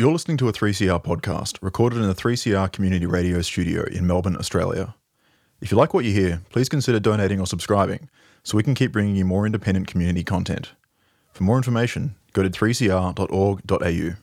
You're listening to a 3CR podcast recorded in the 3CR Community Radio Studio in Melbourne, Australia. If you like what you hear, please consider donating or subscribing so we can keep bringing you more independent community content. For more information, go to 3cr.org.au.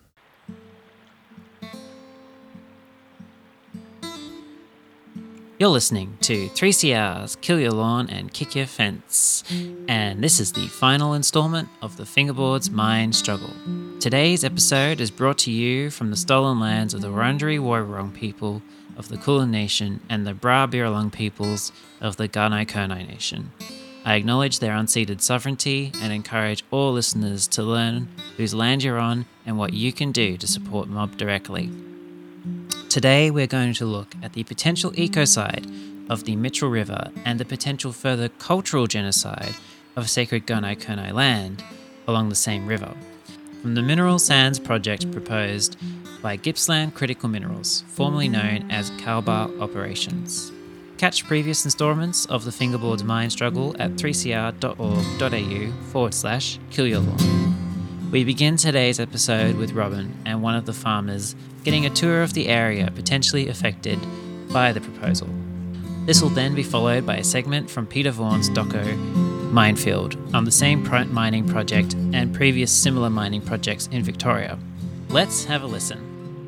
You're listening to 3CR's Kill Your Lawn and Kick Your Fence, and this is the final instalment of the Fingerboards Mine Struggle. Today's episode is brought to you from the stolen lands of the Wurundjeri Woi-wurrung people of the Kulin Nation and the Bra-Birralung peoples of the Gunai-Kurnai Nation. I acknowledge their unceded sovereignty and encourage all listeners to learn whose land you're on and what you can do to support Mob directly. Today we're going to look at the potential ecocide of the Mitchell River and the potential further cultural genocide of sacred Gunai-Kurnai land along the same river, from the Mineral Sands project proposed by Gippsland Critical Minerals, formerly known as Kalbar Operations. Catch previous instalments of the Fingerboards Mine Struggle at 3cr.org.au/killyourlawn. We begin today's episode with Robin and one of the farmers getting a tour of the area potentially affected by the proposal. This will then be followed by a segment from Peter Vaughan's doco Minefield on the same mining project and previous similar mining projects in Victoria. Let's have a listen.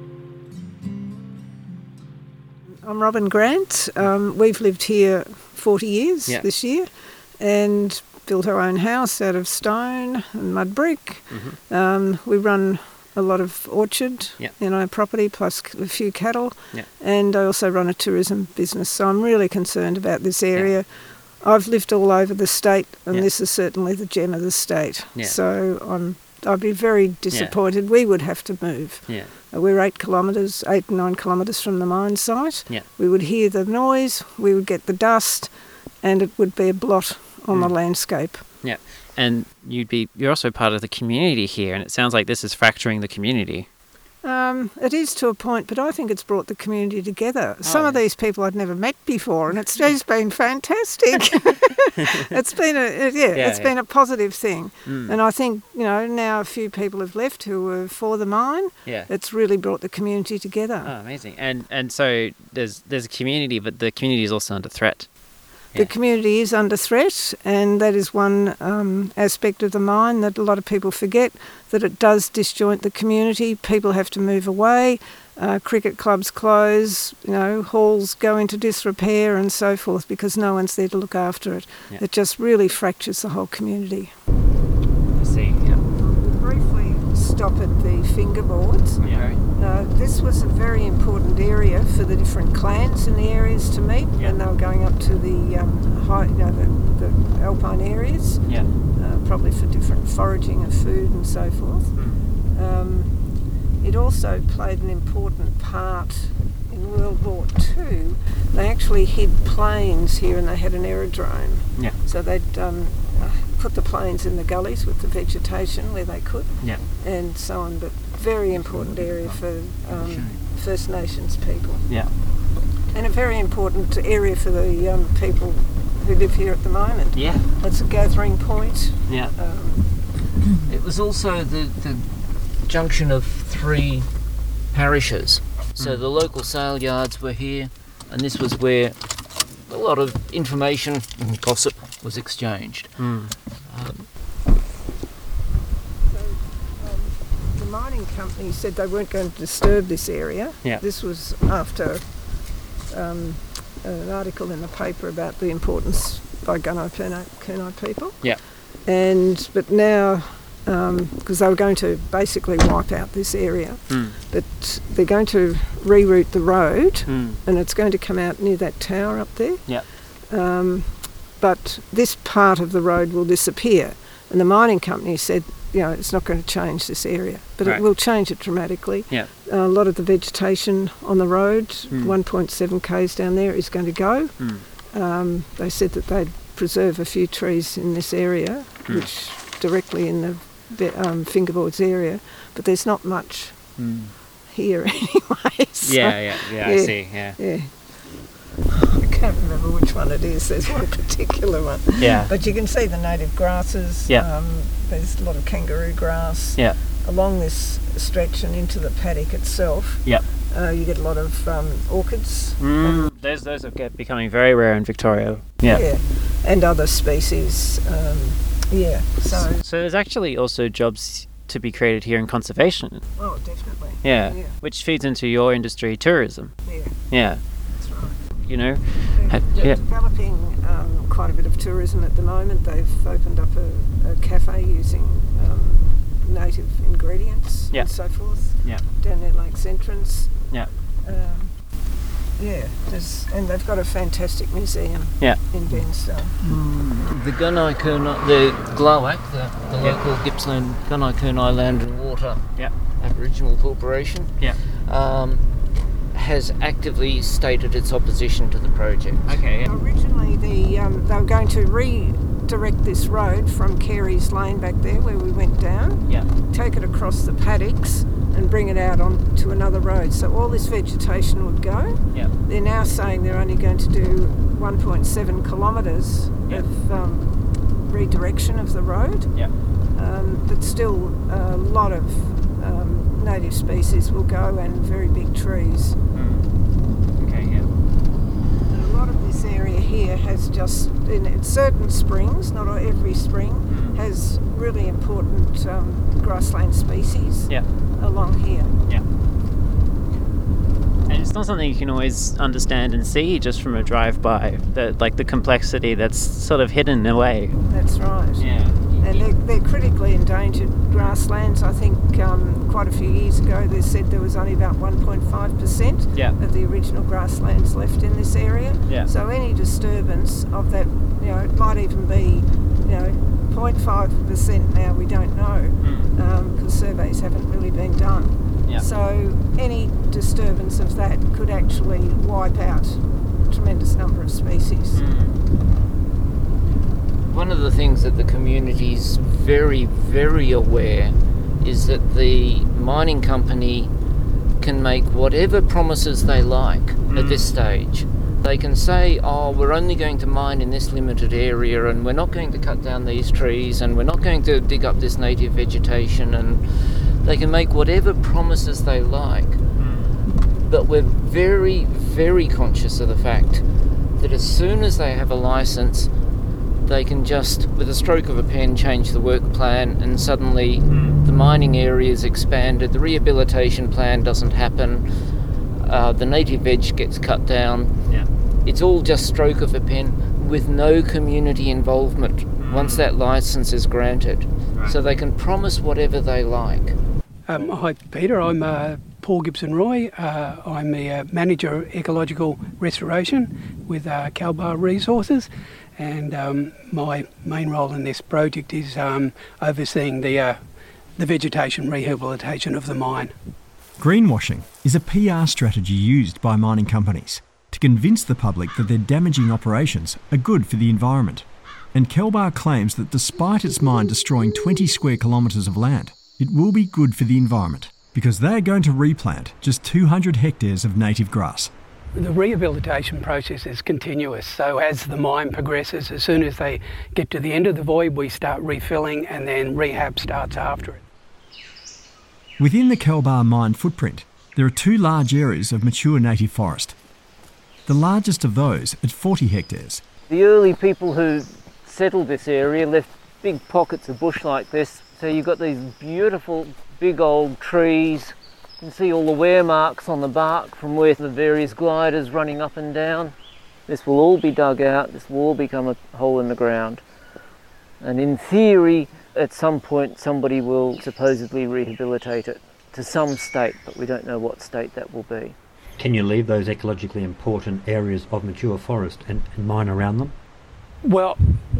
I'm Robin Grant. We've lived here 40 years this year and built our own house out of stone and mud brick. We run a lot of orchard in our property, plus a few cattle, and I also run a tourism business, so I'm really concerned about this area. I've lived all over the state, and this is certainly the gem of the state, so I'd be very disappointed. We would have to move. We're 8 and 9 kilometres from the mine site. We would hear the noise, we would get the dust, and it would be a blot on the landscape. And you're also part of the community here, and it sounds like this is fracturing the community. It is to a point, but I think it's brought the community together. Some of these people I'd never met before, and it's just been fantastic. It's been been a positive thing, and I think now a few people have left who were for the mine. It's really brought the community together. Oh, amazing! And so there's a community, but the community is also under threat. The community is under threat, and that is one aspect of the mine that a lot of people forget, that it does disjoint the community. People have to move away, cricket clubs close, halls go into disrepair and so forth because no one's there to look after it. It just really fractures the whole community. I see, We'll briefly stop at the Fingerboards. This was a very important area for the different clans in the areas to meet when they were going up to the the alpine areas, probably for different foraging of food and so forth. It also played an important part in World War II. They actually hid planes here, and they had an aerodrome. So they'd put the planes in the gullies with the vegetation where they could, and so on. But very important area for First Nations people. And a very important area for the people who live here at the moment. It's a gathering point. It was also the junction of 3 parishes. So the local sale yards were here, and this was where a lot of information and gossip was exchanged. The mining company said they weren't going to disturb this area. This was after an article in the paper about the importance by Gunai-Kurnai people. But now, because they were going to basically wipe out this area, but they're going to reroute the road, and it's going to come out near that tower up there. But this part of the road will disappear, and the mining company said, it's not going to change this area, but it will change it dramatically. A lot of the vegetation on the road, 1.7 k's down there, is going to go. They said that they'd preserve a few trees in this area, which directly in the Fingerboards area, but there's not much here anyway. So, I see. I can't remember which one it is. There's one particular one. But you can see the native grasses. There's a lot of kangaroo grass. along this stretch and into the paddock itself, Yep. You get a lot of orchids. Those are becoming very rare in Victoria. Yeah. And other species. So there's actually also jobs to be created here in conservation. Oh, definitely. Yeah. Which feeds into your industry, tourism. Yeah. That's right. You know. They're developing quite a bit of tourism at the moment. They've opened up a cafe using native ingredients and so forth. Yeah. Down near Lakes Entrance. Yeah. And they've got a fantastic museum in Benstone. The Gunai Kurnai, the GLAWAC, the local Gippsland Gunai Kurnai Land and Water Aboriginal Corporation, has actively stated its opposition to the project. Okay. Originally, they were going to redirect this road from Carey's Lane back there, where we went down, take it across the paddocks and bring it out onto another road. So all this vegetation would go. Yeah. They're now saying they're only going to do 1.7 kilometres of redirection of the road. Yeah. But still, a lot of native species will go and very big trees. Okay, yeah. And a lot of this area here has just, in certain springs, not every spring, has really important grassland species along here. Yeah. And it's not something you can always understand and see just from a drive-by, the complexity that's sort of hidden away. That's right. Yeah. And they're critically endangered grasslands. I think quite a few years ago they said there was only about 1.5% of the original grasslands left in this area. Yeah. So any disturbance of that, it might even be, 0.5% now, we don't know, because surveys haven't really been done. Yeah. So any disturbance of that could actually wipe out a tremendous number of species. One of the things that the community is very, very aware is that the mining company can make whatever promises they like at this stage. They can say, we're only going to mine in this limited area and we're not going to cut down these trees and we're not going to dig up this native vegetation, and they can make whatever promises they like. But we're very, very conscious of the fact that as soon as they have a license, they can just, with a stroke of a pen, change the work plan, and suddenly the mining area is expanded, the rehabilitation plan doesn't happen, the native veg gets cut down. It's all just stroke of a pen with no community involvement once that license is granted. So they can promise whatever they like. Hi Peter, I'm Paul Gibson-Roy. I'm a Manager Ecological Restoration with Kalbar Resources, and my main role in this project is overseeing the vegetation rehabilitation of the mine. Greenwashing is a PR strategy used by mining companies to convince the public that their damaging operations are good for the environment. And Kalbar claims that despite its mine destroying 20 square kilometres of land, it will be good for the environment because they are going to replant just 200 hectares of native grass. The rehabilitation process is continuous, so as the mine progresses, as soon as they get to the end of the void, we start refilling and then rehab starts after it. Within the Kalbar mine footprint, there are two large areas of mature native forest. The largest of those at 40 hectares. The early people who settled this area left big pockets of bush like this, so you've got these beautiful big old trees. You can see all the wear marks on the bark from where the various gliders running up and down. This will all be dug out, this will all become a hole in the ground. And in theory, at some point somebody will supposedly rehabilitate it to some state, but we don't know what state that will be. Can you leave those ecologically important areas of mature forest and mine around them? Well,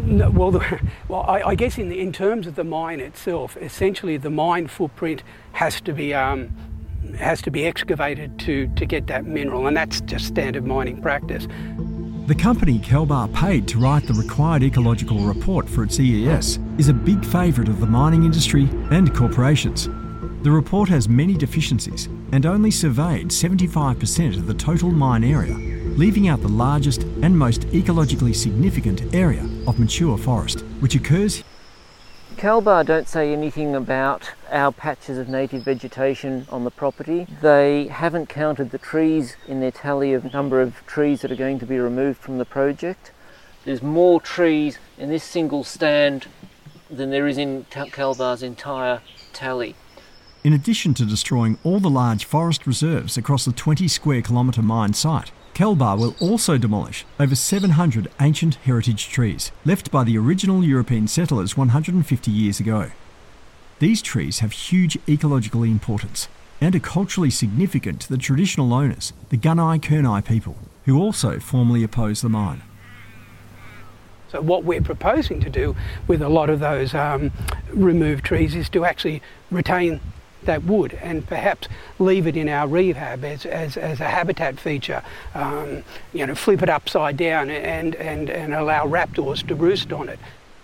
I guess in terms of the mine itself, essentially the mine footprint has to be excavated to get that mineral, and that's just standard mining practice. The company Kalbar paid to write the required ecological report for its EES is a big favourite of the mining industry and corporations. The report has many deficiencies and only surveyed 75% of the total mine area, leaving out the largest and most ecologically significant area of mature forest, which occurs. CalBAR don't say anything about our patches of native vegetation on the property. They haven't counted the trees in their tally of number of trees that are going to be removed from the project. There's more trees in this single stand than there is in CalBAR's entire tally. In addition to destroying all the large forest reserves across the 20 square kilometre mine site, CalBAR will also demolish over 700 ancient heritage trees left by the original European settlers 150 years ago. These trees have huge ecological importance and are culturally significant to the traditional owners, the Gunai-Kurnai people, who also formally oppose the mine. So what we're proposing to do with a lot of those removed trees is to actually retain that wood and perhaps leave it in our rehab as a habitat feature, flip it upside down and allow raptors to roost on it.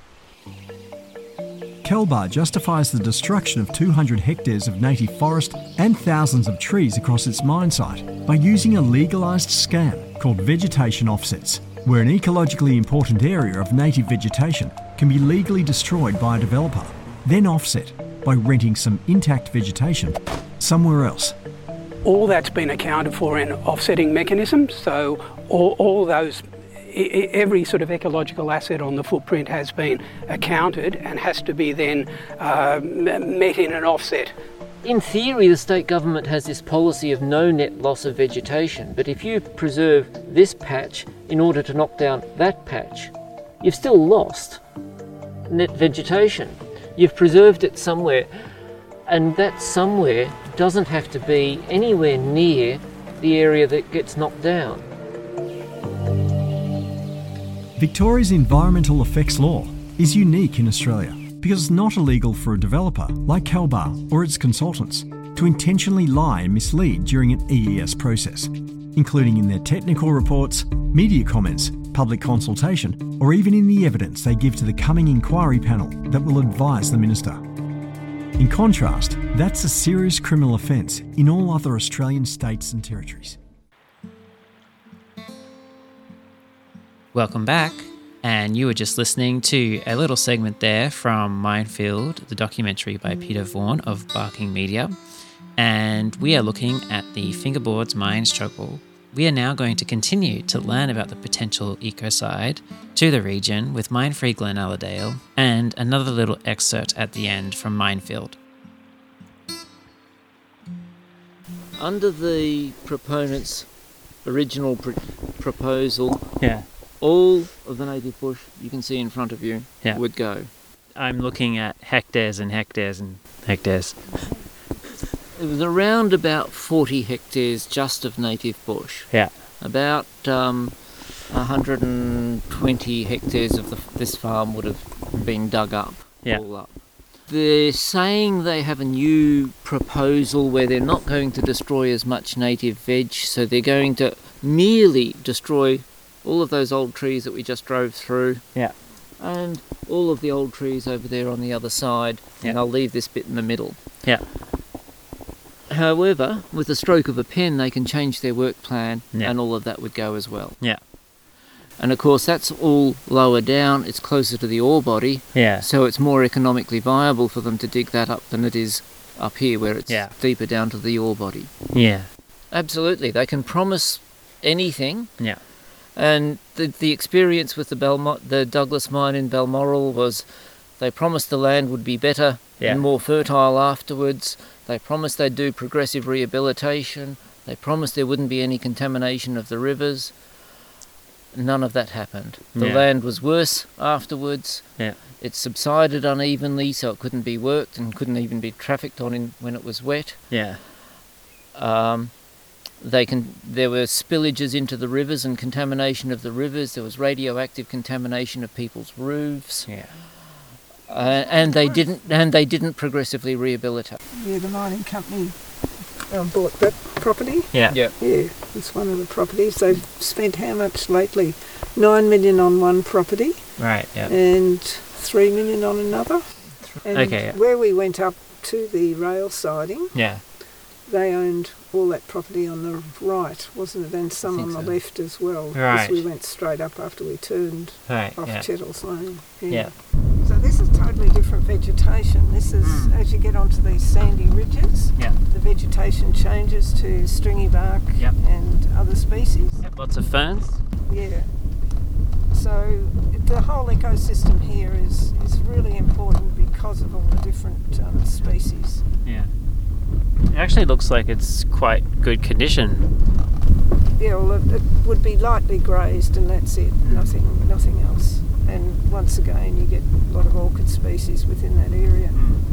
CalBAR justifies the destruction of 200 hectares of native forest and thousands of trees across its mine site by using a legalised scam called vegetation offsets, where an ecologically important area of native vegetation can be legally destroyed by a developer, then offset by renting some intact vegetation somewhere else. All that's been accounted for in offsetting mechanisms, so all those, every sort of ecological asset on the footprint has been accounted and has to be then met in an offset. In theory, the state government has this policy of no net loss of vegetation, but if you preserve this patch in order to knock down that patch, you've still lost net vegetation. You've preserved it somewhere, and that somewhere doesn't have to be anywhere near the area that gets knocked down. Victoria's environmental effects law is unique in Australia because it's not illegal for a developer like CalBAR or its consultants to intentionally lie and mislead during an EES process, including in their technical reports, media comments, public consultation, or even in the evidence they give to the coming inquiry panel that will advise the Minister. In contrast, that's a serious criminal offence in all other Australian states and territories. Welcome back, and you were just listening to a little segment there from Minefield, the documentary by Peter Vaughan of Barking Media, and we are looking at the Fingerboards mine struggle. We are now going to continue to learn about the potential ecocide to the region with Mine-Free Glen Allerdale and another little excerpt at the end from Minefield. Under the proponents' original proposal, all of the native bush you can see in front of you would go. I'm looking at hectares and hectares and hectares. It was around about 40 hectares just of native bush. Yeah. About 120 hectares of this farm would have been dug up, all up. They're saying they have a new proposal where they're not going to destroy as much native veg, so they're going to merely destroy all of those old trees that we just drove through. Yeah. And all of the old trees over there on the other side, and I'll leave this bit in the middle. Yeah. However, with the stroke of a pen, they can change their work plan, and all of that would go as well. Yeah. And of course, that's all lower down. It's closer to the ore body. Yeah. So it's more economically viable for them to dig that up than it is up here, where it's deeper down to the ore body. Yeah. Absolutely. They can promise anything. Yeah. And the experience with the Douglas mine in Balmoral was they promised the land would be better and more fertile afterwards. They promised they'd do progressive rehabilitation. They promised there wouldn't be any contamination of the rivers. None of that happened. The land was worse afterwards. Yeah. It subsided unevenly, so it couldn't be worked and couldn't even be trafficked on when it was wet. Yeah. There were spillages into the rivers and contamination of the rivers. There was radioactive contamination of people's roofs. Yeah. And they didn't progressively rehabilitate. Yeah, the mining company bought that property. Yeah. Yeah, it's one of the properties. They've spent how much lately? 9 million on one property. Right. Yeah. And 3 million on another. And where we went up to the rail siding. Yeah. They owned all that property on the right, wasn't it? And some on the left as well. Right. Because we went straight up after we turned off Chettle's Lane. Yeah. So this is totally totally different vegetation. This is, as you get onto these sandy ridges, the vegetation changes to stringy bark and other species. Lots of ferns. Yeah. So the whole ecosystem here is really important because of all the different species. Yeah. It actually looks like it's quite good condition. Yeah, well, it would be lightly grazed and that's it, nothing else. And once again, you get a lot of orchid species within that area.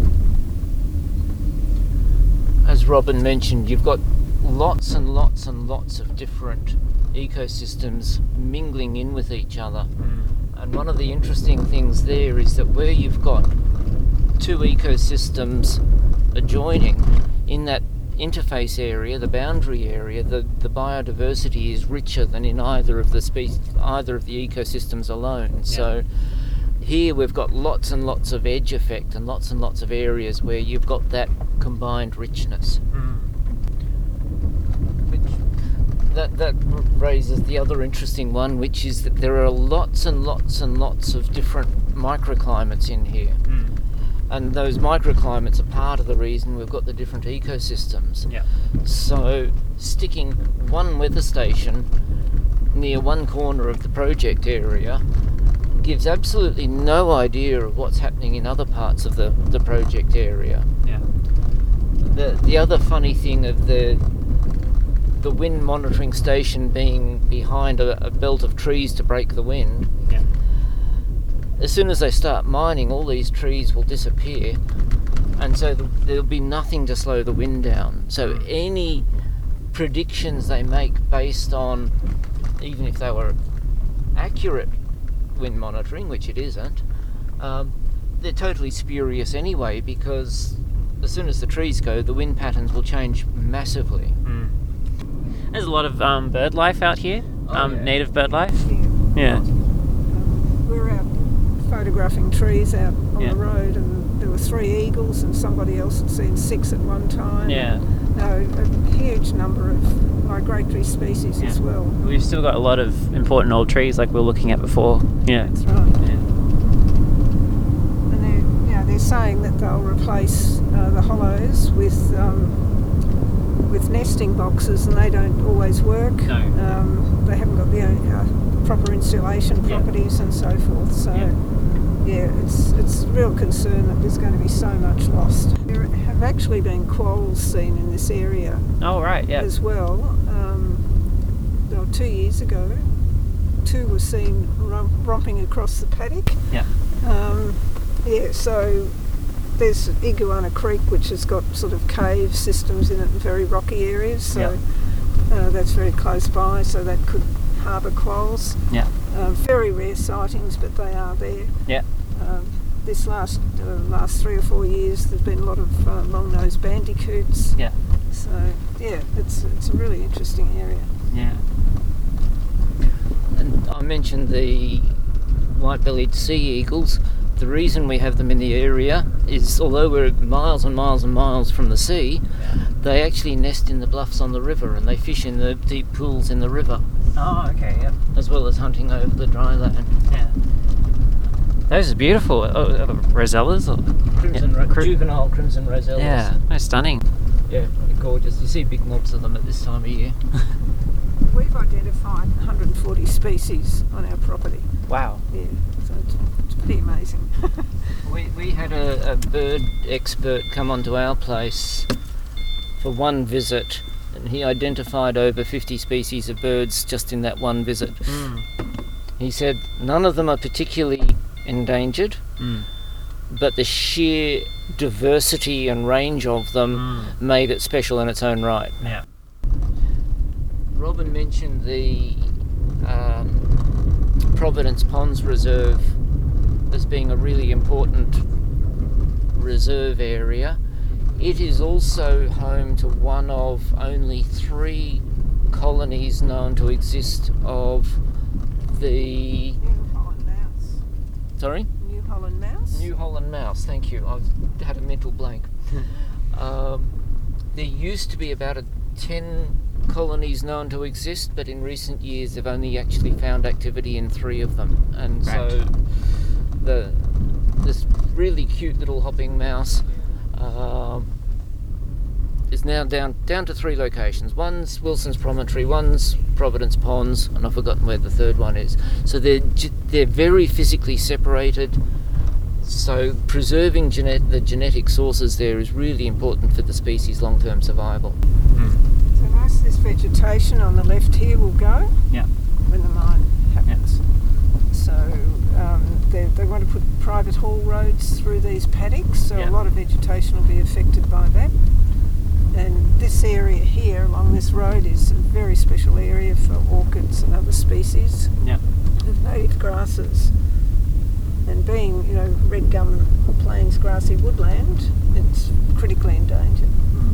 As Robin mentioned, you've got lots and lots and lots of different ecosystems mingling in with each other. And one of the interesting things there is that where you've got two ecosystems adjoining, in that interface area, the boundary area, the biodiversity is richer than in either of the ecosystems alone. So here we've got lots and lots of edge effect and lots of areas where you've got that combined richness. That raises the other interesting one, which is that there are lots and lots and lots of different microclimates in here. And those microclimates are part of the reason we've got the different ecosystems. So sticking one weather station near one corner of the project area gives absolutely no idea of what's happening in other parts of the project area. The other funny thing of the wind monitoring station being behind a belt of trees to break the wind, as soon as they start mining, all these trees will disappear, and so there'll be nothing to slow the wind down. So any predictions they make based on, even if they were accurate wind monitoring, which it isn't, they're totally spurious anyway, because as soon as the trees go, the wind patterns will change massively. There's a lot of bird life out here, native bird life. We're out photographing trees out on the road, and there were 3 eagles and somebody else had seen 6 at one time. A huge number of migratory species as well. We've still got a lot of important old trees like we were looking at before. That's right. And they're saying that they'll replace the hollows with nesting boxes, and they don't always work. They haven't got the proper insulation properties and so forth. So it's a real concern that there's going to be so much lost. There have actually been quolls seen in this area. As well. 2 years ago, 2 were seen romping across the paddock. So there's Iguana Creek, which has got sort of cave systems in it and very rocky areas, so that's very close by, so that could harbour quolls. Very rare sightings, but they are there. This last 3 or 4 years, there's been a lot of long-nosed bandicoots. So it's a really interesting area. And I mentioned the white-bellied sea eagles. The reason we have them in the area is, although we're miles and miles and miles from the sea, they actually nest in the bluffs on the river, and they fish in the deep pools in the river. As well as hunting over the dry land. Those are beautiful. Rosellas? Juvenile crimson rosellas. They're stunning. They're gorgeous. You see big mobs of them at this time of year. We've identified 140 species on our property. Wow. So it's pretty amazing. We had a bird expert come onto our place for one visit, and he identified over 50 species of birds just in that one visit. He said none of them are particularly endangered, but the sheer diversity and range of them made it special in its own right. Robin mentioned the Providence Ponds Reserve as being a really important reserve area. It is also home to one of only 3 colonies known to exist of the... New Holland mouse. Sorry? New Holland mouse. New Holland mouse, thank you. I've had a mental blank. There used to be about 10 colonies known to exist, but in recent years they've only actually found activity in 3 of them. And so this really cute little hopping mouse is now down to 3 locations. One's Wilson's Promontory, one's Providence Ponds, and I've forgotten where the third one is. So they're very physically separated. So preserving the genetic sources there is really important for the species' long-term survival. So most of this vegetation on the left here will go when the mine happens. So they want to put private haul roads through these paddocks, so a lot of vegetation will be affected by that. And this area here along this road is a very special area for orchids and other species of native grasses. And being, red gum plains grassy woodland, it's critically endangered.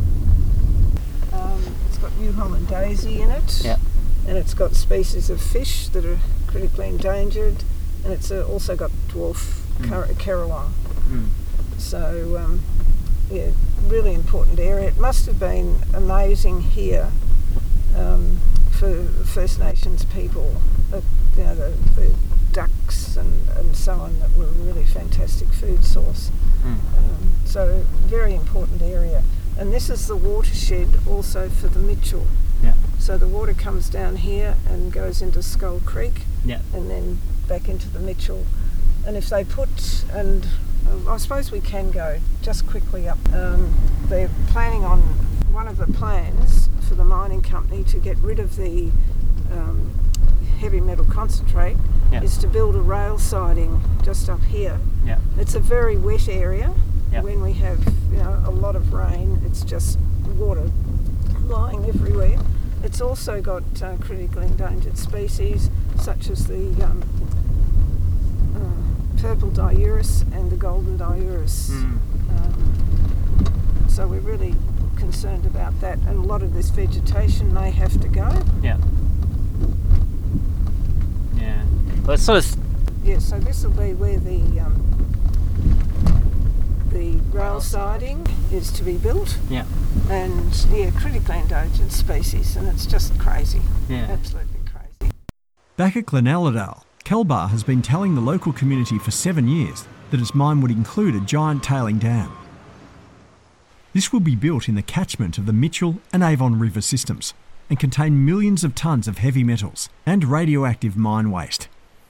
It's got New Holland daisy in it, and it's got species of fish that are critically endangered, and it's also got dwarf currawong. So, really important area. It must have been amazing here for First Nations people. The ducks and so on that were a really fantastic food source. So very important area. And this is the watershed also for the Mitchell. So the water comes down here and goes into Skull Creek and then back into the Mitchell. And if they put, and I suppose we can go just quickly up, they're planning on, one of the plans for the mining company to get rid of the heavy metal concentrate is to build a rail siding just up here. It's a very wet area. When we have a lot of rain, it's just water lying everywhere. It's also got critically endangered species such as the purple diurus and the golden diurus. So we're really concerned about that, and a lot of this vegetation may have to go. Well, it's sort of... So this will be where the rail siding is to be built. And critically endangered species, and it's just crazy. Absolutely crazy. Back at Glenelladale, Kelbar has been telling the local community for 7 years that its mine would include a giant tailing dam. This will be built in the catchment of the Mitchell and Avon River systems and contain millions of tonnes of heavy metals and radioactive mine waste.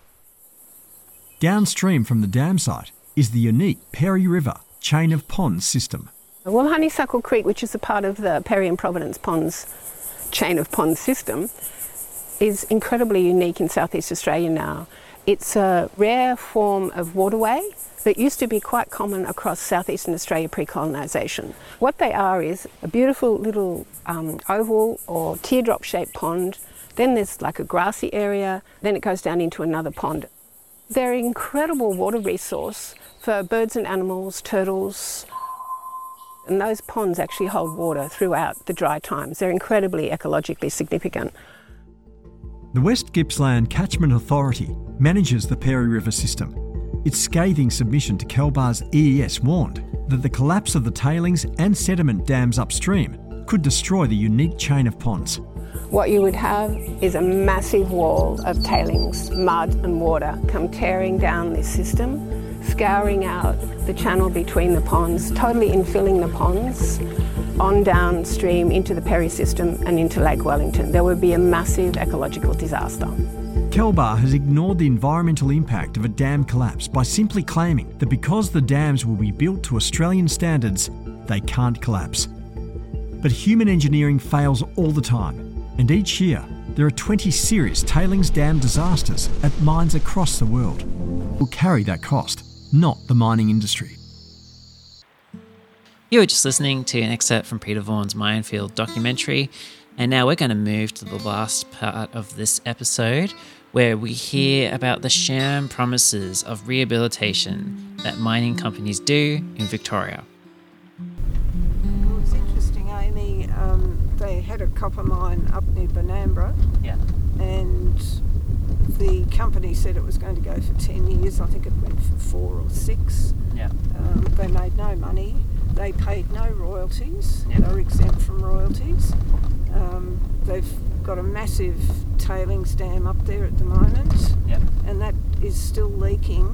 Downstream from the dam site is the unique Perry River chain of ponds system. Well, Honeysuckle Creek, which is a part of the Perry and Providence Ponds chain of ponds system, is incredibly unique in Southeast Australia now. It's a rare form of waterway that used to be quite common across southeastern Australia pre-colonisation. What they are is a beautiful little oval or teardrop-shaped pond, then there's like a grassy area, then it goes down into another pond. They're an incredible water resource for birds and animals, turtles, and those ponds actually hold water throughout the dry times. They're incredibly ecologically significant. The West Gippsland Catchment Authority manages the Perry River system. Its scathing submission to Kelbar's EES warned that the collapse of the tailings and sediment dams upstream could destroy the unique chain of ponds. What you would have is a massive wall of tailings, mud and water come tearing down this system, scouring out the channel between the ponds, totally infilling the ponds, on downstream into the Perry system and into Lake Wellington. There would be a massive ecological disaster. Kelbar has ignored the environmental impact of a dam collapse by simply claiming that because the dams will be built to Australian standards, they can't collapse. But human engineering fails all the time, and each year there are 20 serious tailings dam disasters at mines across the world. Will carry that cost, not the mining industry. You were just listening to an excerpt from Peter Vaughan's Minefield documentary, and now we're going to move to the last part of this episode, where we hear about the sham promises of rehabilitation that mining companies do in Victoria. Well, it's interesting, Amy. They had a copper mine up near Benambra, and the company said it was going to go for 10 years. I think it went for 4 or 6. They made no money. They paid no royalties. They were exempt from royalties. They've got a massive tailings dam up there at the moment, and that is still leaking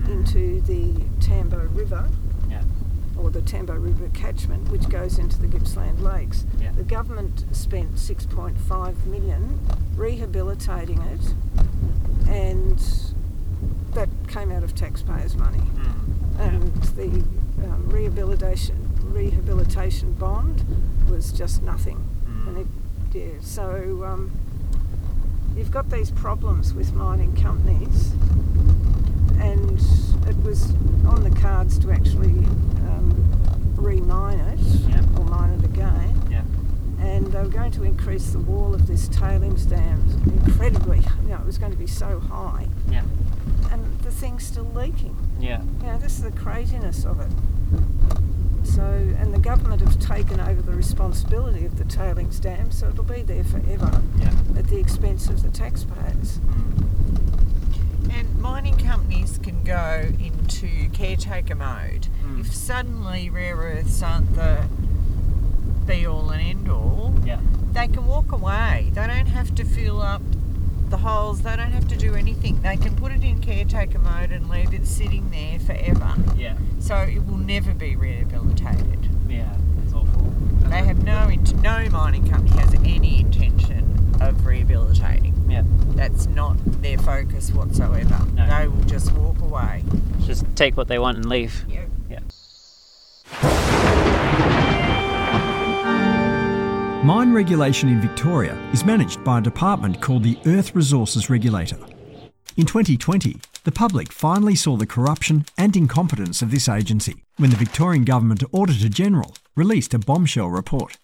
into the Tambo River, Yeah. or the Tambo River catchment, which goes into the Gippsland Lakes. Yeah. The government spent $6.5 million rehabilitating it, and that came out of taxpayers' money. And the rehabilitation bond was just nothing. And so you've got these problems with mining companies, and it was on the cards to actually re-mine it, or mine it again. And they were going to increase the wall of this tailings dam incredibly. It was going to be so high. And the thing's still leaking. This is the craziness of it. So, and the government have taken over the responsibility of the tailings dam, so it'll be there forever at the expense of the taxpayers. And mining companies can go into caretaker mode. If suddenly rare earths aren't the be-all and end-all, they can walk away. They don't have to fill up the holes, they don't have to do anything. They can put it in caretaker mode and leave it sitting there forever. So it will never be rehabilitated. It's awful. They have no mining company has any intention of rehabilitating. That's not their focus whatsoever. No. They will just walk away. Just take what they want and leave. Mine regulation in Victoria is managed by a department called the Earth Resources Regulator. In 2020, the public finally saw the corruption and incompetence of this agency when the Victorian Government Auditor-General released a bombshell report.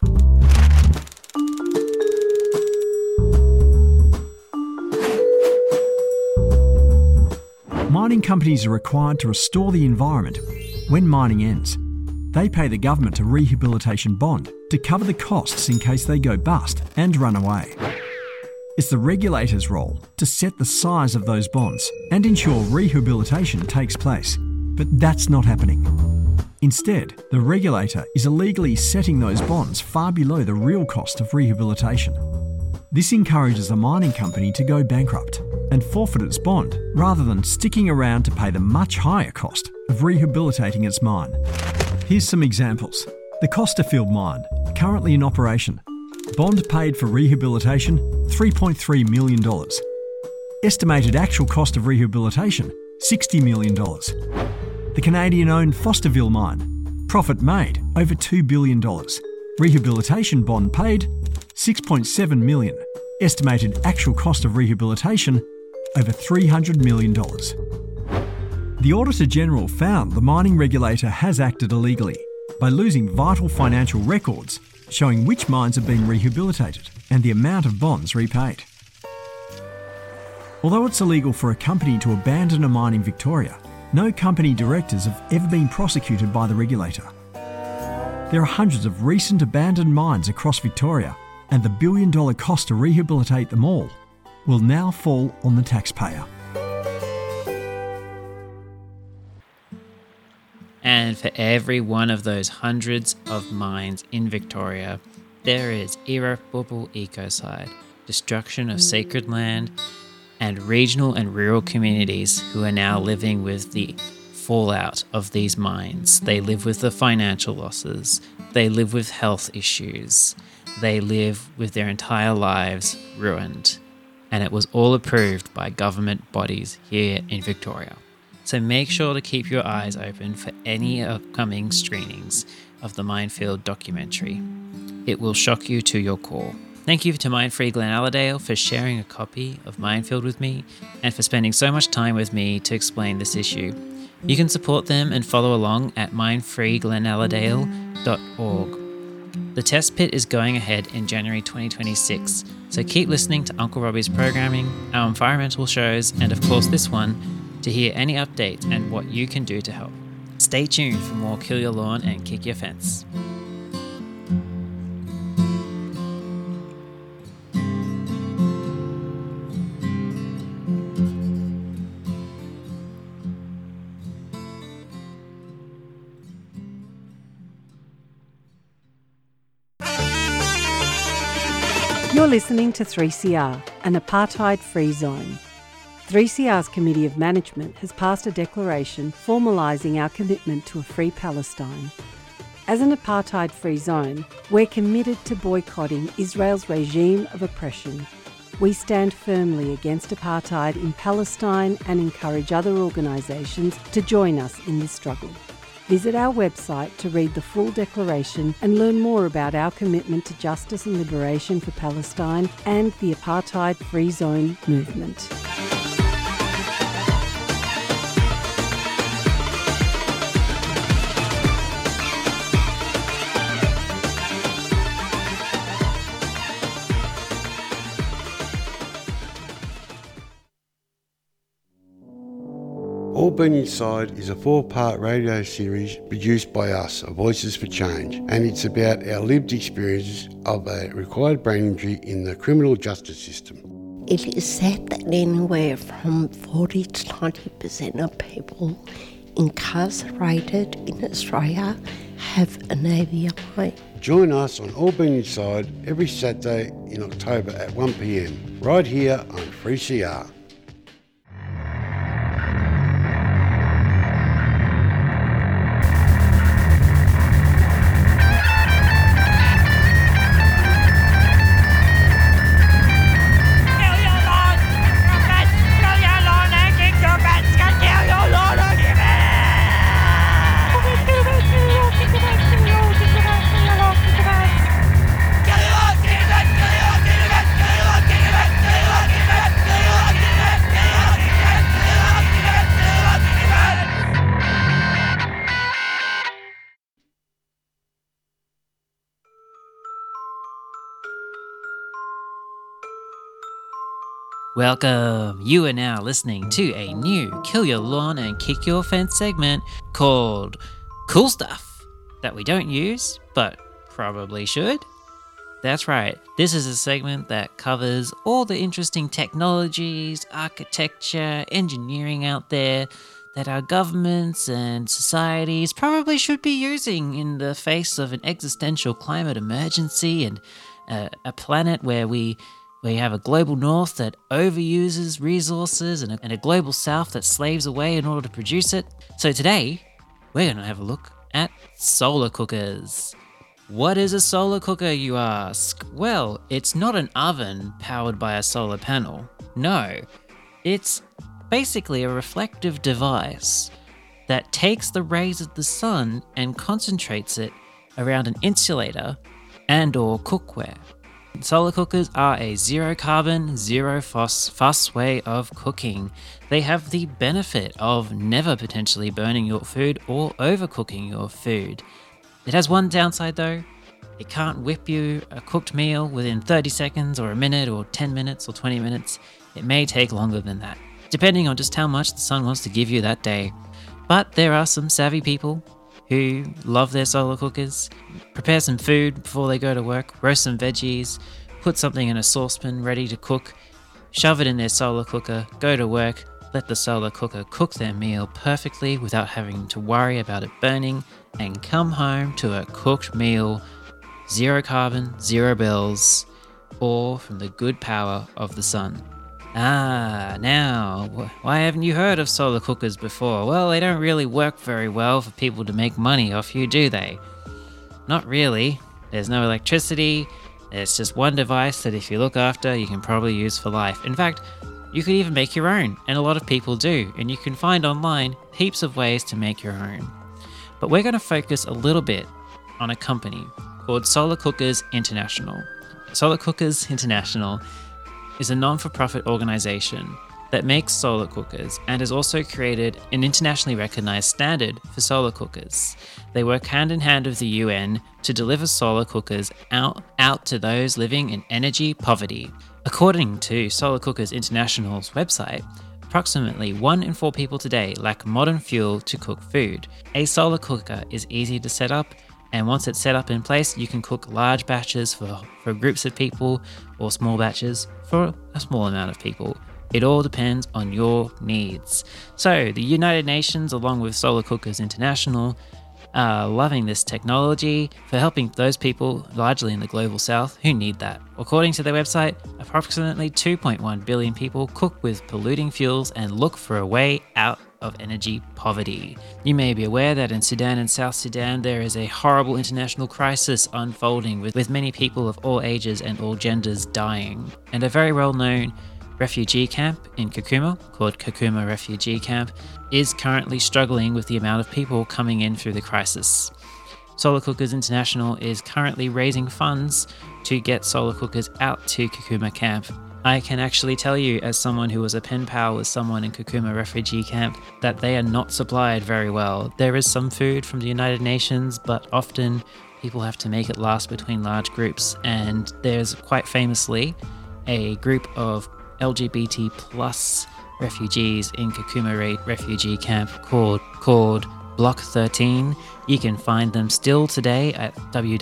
Mining companies are required to restore the environment when mining ends. They pay the government a rehabilitation bond to cover the costs in case they go bust and run away. It's the regulator's role to set the size of those bonds and ensure rehabilitation takes place. But that's not happening. Instead, the regulator is illegally setting those bonds far below the real cost of rehabilitation. This encourages a mining company to go bankrupt and forfeit its bond rather than sticking around to pay the much higher cost of rehabilitating its mine. Here's some examples. The Costerfield mine, currently in operation. Bond paid for rehabilitation, $3.3 million. Estimated actual cost of rehabilitation, $60 million. The Canadian-owned Fosterville mine. Profit made, over $2 billion. Rehabilitation bond paid, $6.7 million. Estimated actual cost of rehabilitation, over $300 million. The Auditor-General found the mining regulator has acted illegally by losing vital financial records showing which mines are being rehabilitated and the amount of bonds repaid. Although it's illegal for a company to abandon a mine in Victoria, no company directors have ever been prosecuted by the regulator. There are hundreds of recent abandoned mines across Victoria, and the billion-dollar cost to rehabilitate them all will now fall on the taxpayer. And for every one of those hundreds of mines in Victoria, there is irreparable ecocide, destruction of sacred land, and regional and rural communities who are now living with the fallout of these mines. They live with the financial losses. They live with health issues. They live with their entire lives ruined. And it was all approved by government bodies here in Victoria. So make sure to keep your eyes open for any upcoming screenings of the Minefield documentary. It will shock you to your core. Thank you to Mindfree Glenalladale for sharing a copy of Minefield with me and for spending so much time with me to explain this issue. You can support them and follow along at mindfreeglenalladale.org. The test pit is going ahead in January 2026, so keep listening to Uncle Robbie's programming, our environmental shows, and of course this one, to hear any updates and what you can do to help. Stay tuned for more Kill Your Lawn and Kick Your Fence. You're listening to 3CR, an apartheid-free zone. 3CR's Committee of Management has passed a declaration formalising our commitment to a free Palestine. As an apartheid-free zone, we're committed to boycotting Israel's regime of oppression. We stand firmly against apartheid in Palestine and encourage other organisations to join us in this struggle. Visit our website to read the full declaration and learn more about our commitment to justice and liberation for Palestine and the apartheid-free zone movement. All Been Inside is a 4-part radio series produced by us, Voices for Change, and it's about our lived experiences of a required brain injury in the criminal justice system. It is said that anywhere from 40 to 90% of people incarcerated in Australia have an AVI. Join us on All Been Inside every Saturday in October at 1 p.m, right here on 3CR. Welcome! You are now listening to a new Kill Your Lawn and Kick Your Fence segment called Cool Stuff That We Don't Use, but probably should. That's right, this is a segment that covers all the interesting technologies, architecture, engineering out there that our governments and societies probably should be using in the face of an existential climate emergency and a planet where we have a global north that overuses resources and a global south that slaves away in order to produce it. So today, we're going to have a look at solar cookers. What is a solar cooker, you ask? Well, it's not an oven powered by a solar panel. No, it's basically a reflective device that takes the rays of the sun and concentrates it around an insulator and/or cookware. Solar cookers are a zero carbon, zero fuss way of cooking. They have the benefit of never potentially burning your food or overcooking your food. It has one downside though. It can't whip you a cooked meal within 30 seconds or a minute or 10 minutes or 20 minutes. It may take longer than that, depending on just how much the sun wants to give you that day. But there are some savvy people who love their solar cookers, prepare some food before they go to work, roast some veggies, put something in a saucepan ready to cook, shove it in their solar cooker, go to work, let the solar cooker cook their meal perfectly without having to worry about it burning, and come home to a cooked meal, zero carbon, zero bills, all from the good power of the sun. Now, why haven't you heard of solar cookers before? Well, they don't really work very well for people to make money off you, do they? Not really. There's no electricity. There's just one device that if you look after, you can probably use for life. In fact, you could even make your own, and a lot of people do, and you can find online heaps of ways to make your own. But we're going to focus a little bit on a company called Solar Cookers International. Solar Cookers International is a non-for-profit organisation that makes solar cookers and has also created an internationally recognised standard for solar cookers. They work hand in hand with the UN to deliver solar cookers out to those living in energy poverty. According to Solar Cookers International's website, approximately 1 in 4 people today lack modern fuel to cook food. A solar cooker is easy to set up, and once it's set up in place, you can cook large batches for groups of people or small batches for a small amount of people. It all depends on your needs. So the United Nations, along with Solar Cookers International, loving this technology for helping those people, largely in the global south, who need that. According to their website, approximately 2.1 billion people cook with polluting fuels and look for a way out of energy poverty. You may be aware that in Sudan and South Sudan there is a horrible international crisis unfolding with many people of all ages and all genders dying. And a very well-known refugee camp in Kakuma, called Kakuma Refugee Camp, is currently struggling with the amount of people coming in through the crisis. Solar Cookers International is currently raising funds to get solar cookers out to Kakuma Camp. I can actually tell you, as someone who was a pen pal with someone in Kakuma Refugee Camp, that they are not supplied very well. There is some food from the United Nations, but often people have to make it last between large groups, and there's quite famously a group of LGBT plus refugees in Kakuma Refugee Camp called Block 13. You can find them still today at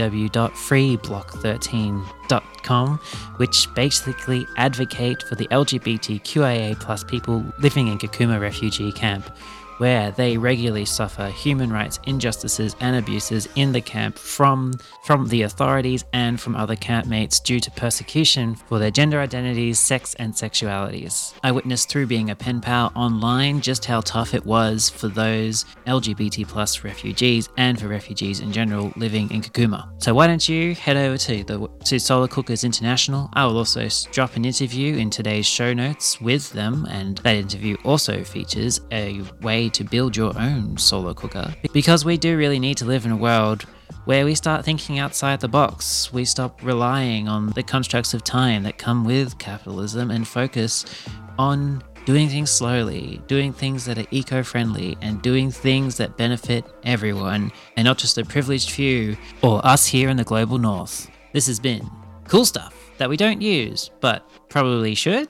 www.freeblock13.com, which basically advocate for the LGBTQIA plus people living in Kakuma Refugee Camp, where they regularly suffer human rights injustices and abuses in the camp from the authorities and from other campmates due to persecution for their gender identities, sex and sexualities. I witnessed through being a pen pal online just how tough it was for those LGBT plus refugees and for refugees in general living in Kakuma. So why don't you head over to Solar Cookers International. I will also drop an interview in today's show notes with them, and that interview also features a way to build your own solar cooker, because we do really need to live in a world where we start thinking outside the box. We stop relying on the constructs of time that come with capitalism and focus on doing things slowly, doing things that are eco-friendly, and doing things that benefit everyone and not just the privileged few or us here in the global north. This has been cool stuff that we don't use but probably should.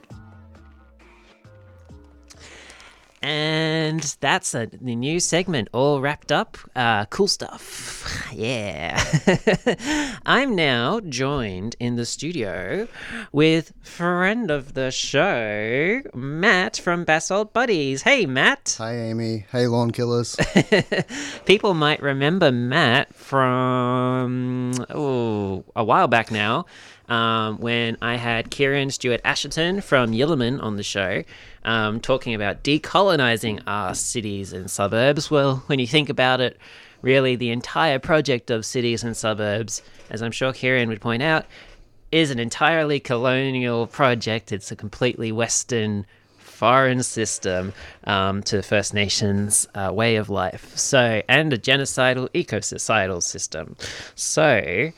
And that's the new segment all wrapped up. Cool stuff. Yeah. I'm now joined in the studio with friend of the show, Matt from Basalt Buddies. Hey, Matt. Hi, Amy. Hey, Lawn Killers. People might remember Matt from a while back now. When I had Kieran Stewart Asherton from Yilliman on the show, talking about decolonizing our cities and suburbs. Well, when you think about it, really the entire project of cities and suburbs, as I'm sure Kieran would point out, is an entirely colonial project. It's a completely Western foreign system to First Nations way of life. So, and a genocidal ecocidal system. So,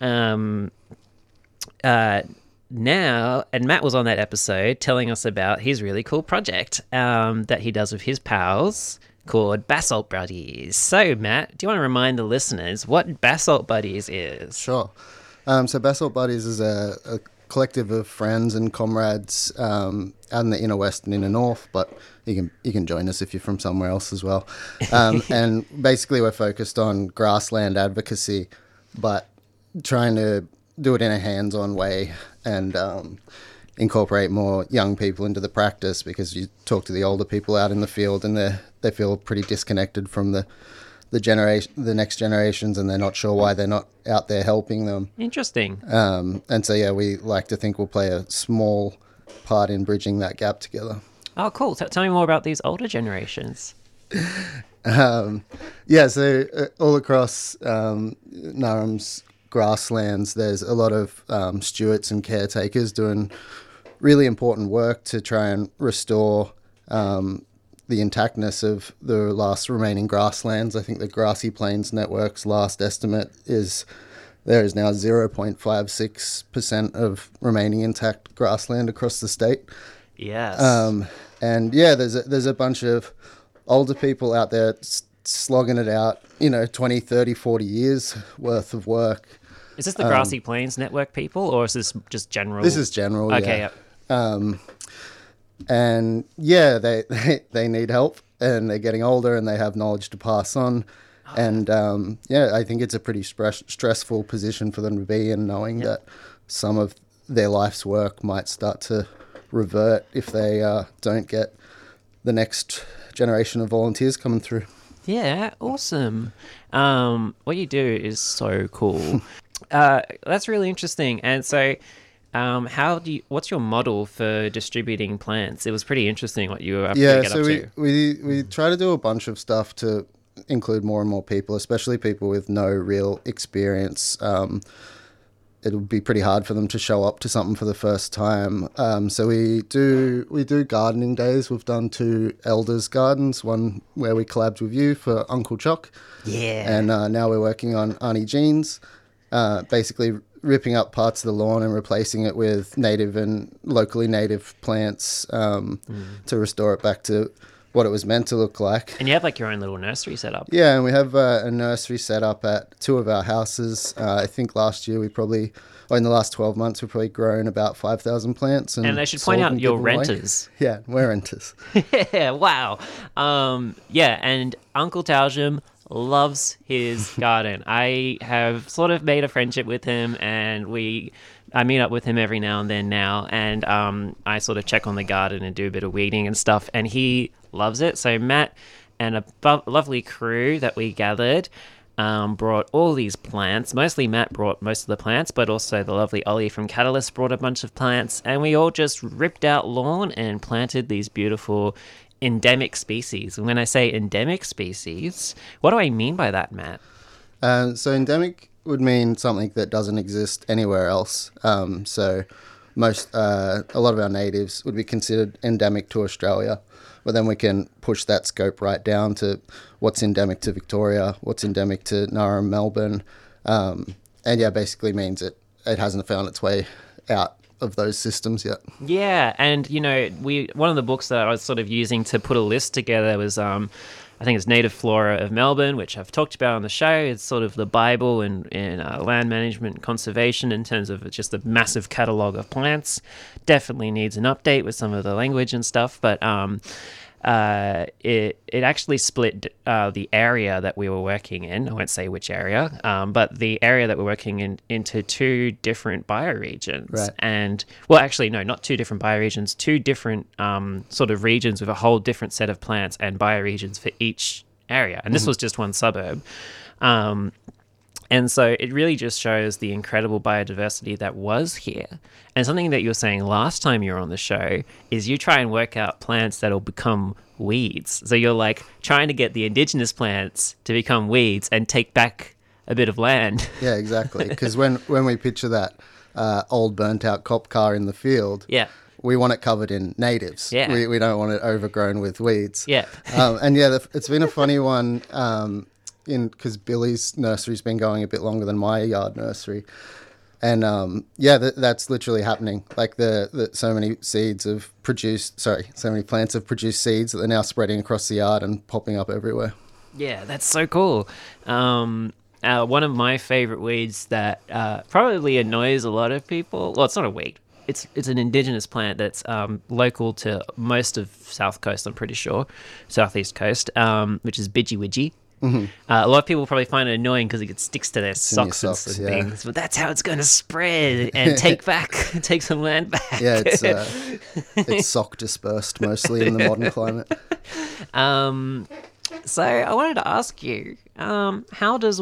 now, and Matt was on that episode telling us about his really cool project that he does with his pals called Basalt Buddies. So, Matt, do you want to remind the listeners what Basalt Buddies is? Sure. So Basalt Buddies is a collective of friends and comrades out in the inner west and inner north, but you can join us if you're from somewhere else as well. And basically we're focused on grassland advocacy, but trying to do it in a hands-on way and incorporate more young people into the practice, because you talk to the older people out in the field and they feel pretty disconnected from the next generations, and they're not sure why they're not out there helping them. Interesting. And so, yeah, we like to think we'll play a small part in bridging that gap together. Oh, cool. Tell me more about these older generations. So all across Narum's grasslands, there's a lot of stewards and caretakers doing really important work to try and restore the intactness of the last remaining grasslands. I think the Grassy Plains Network's last estimate is there is now 0.56% of remaining intact grassland across the state. Yes. And yeah, there's a bunch of older people out there slogging it out, 20, 30, 40 years worth of work. Is this the Grassy Plains Network people, or is this just general? This is general, okay, yeah. And yeah, they need help, and they're getting older, and they have knowledge to pass on. And I think it's a pretty stressful position for them to be in, knowing that some of their life's work might start to revert if they don't get the next generation of volunteers coming through. Yeah, awesome. What you do is so cool. That's really interesting. And so, what's your model for distributing plants? It was pretty interesting what you were up to. we try to do a bunch of stuff to include more and more people, especially people with no real experience. It would be pretty hard for them to show up to something for the first time. So we do gardening days. We've done 2 elders gardens, one where we collabed with you for Uncle Choc. Yeah. And now we're working on Auntie Jean's, basically ripping up parts of the lawn and replacing it with native and locally native plants to restore it back to what it was meant to look like. And you have like your own little nursery set up. Yeah, and we have a nursery set up at 2 of our houses. I think last year in the last 12 months, we've probably grown about 5,000 plants. And I should point out you're renters. Yeah, we're renters. Yeah, wow. Yeah, and Uncle Taljum loves his garden. I have sort of made a friendship with him, and I meet up with him every now and then now, and I sort of check on the garden and do a bit of weeding and stuff, and he loves it. So Matt and a lovely crew that we gathered brought all these plants. Mostly Matt brought most of the plants, but also the lovely Ollie from Catalyst brought a bunch of plants, and we all just ripped out lawn and planted these beautiful endemic species. And when I say endemic species, what do I mean by that, Matt? So endemic would mean something that doesn't exist anywhere else. So a lot of our natives would be considered endemic to Australia, but then we can push that scope right down to what's endemic to Victoria, what's endemic to Nara and Melbourne, and yeah, basically means it hasn't found its way out of those systems yet. Yeah, and one of the books that I was sort of using to put a list together was I think it's Native Flora of Melbourne, which I've talked about on the show. It's sort of the Bible in land management and conservation in terms of just a massive catalogue of plants. Definitely needs an update with some of the language and stuff, but it actually split the area that we were working in. I won't say which area, but the area that we're working in into 2 different bioregions. Right. And, well, actually, no, not 2 different bioregions, 2 different sort of regions with a whole different set of plants and bioregions for each area. And this was just one suburb. And so it really just shows the incredible biodiversity that was here. And something that you were saying last time you were on the show is you try and work out plants that'll become weeds. So you're like trying to get the indigenous plants to become weeds and take back a bit of land. Yeah, exactly. Because when we picture that old burnt out cop car in the field, yeah, we want it covered in natives. Yeah. We don't want it overgrown with weeds. Yeah. And yeah, it's been a funny one because Billy's nursery's been going a bit longer than my yard nursery. And that's literally happening. Like so many plants have produced seeds that are now spreading across the yard and popping up everywhere. Yeah, that's so cool. One of my favorite weeds that probably annoys a lot of people. Well, it's not a weed. It's an indigenous plant that's local to most of South Coast, I'm pretty sure, Southeast Coast, which is Bidgie-widgie. Mm-hmm. A lot of people probably find it annoying because it sticks to their socks and yeah. things, but that's how it's going to spread and take some land back. Yeah, it's sock dispersed mostly in the modern climate. So I wanted to ask you, how does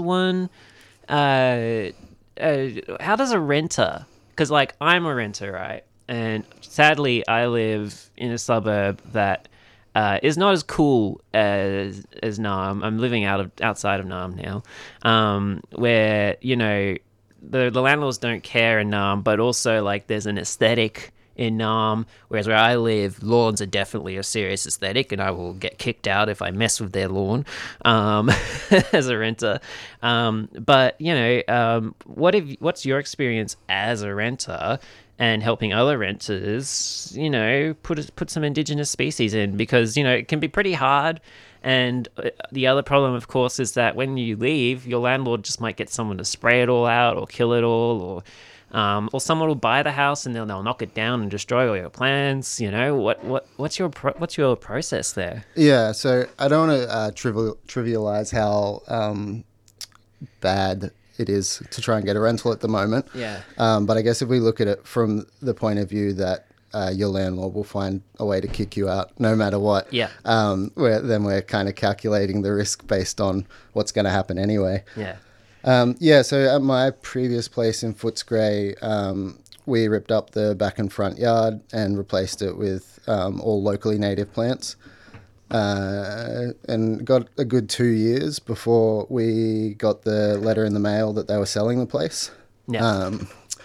a renter, because like I'm a renter, right? And sadly I live in a suburb that is not as cool as Naarm. I'm living outside of Naarm now, where the landlords don't care in Naarm, but also like there's an aesthetic in Naarm, whereas where I live, lawns are definitely a serious aesthetic, and I will get kicked out if I mess with their lawn as a renter. But what's your experience as a renter? And helping other renters, put some indigenous species in, because, it can be pretty hard. And the other problem, of course, is that when you leave, your landlord just might get someone to spray it all out or kill it all, or someone will buy the house and they'll knock it down and destroy all your plans. What's your process there? Yeah, so I don't want to trivialize how bad it is to try and get a rental at the moment. Yeah. But I guess if we look at it from the point of view that your landlord will find a way to kick you out no matter what. Yeah. We're kind of calculating the risk based on what's going to happen anyway. Yeah. So at my previous place in Footscray, we ripped up the back and front yard and replaced it with all locally native plants. And got a good 2 years before we got the letter in the mail that they were selling the place. Yeah.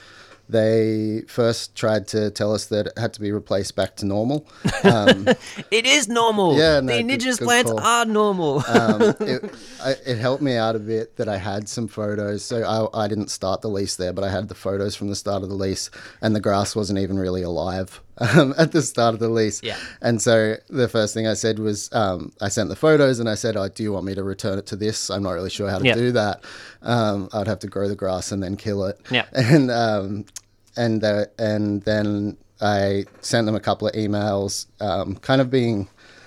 They first tried to tell us that it had to be replaced back to normal. It is normal. Yeah, the indigenous plants are normal. It helped me out a bit that I had some photos. So I didn't start the lease there, but I had the photos from the start of the lease, and the grass wasn't even really alive at the start of the lease. Yeah. And so the first thing I said was, I sent the photos and I said, do you want me to return it to this? I'm not really sure how to do that. I'd have to grow the grass and then kill it. Yeah. And then I sent them a couple of emails, kind of being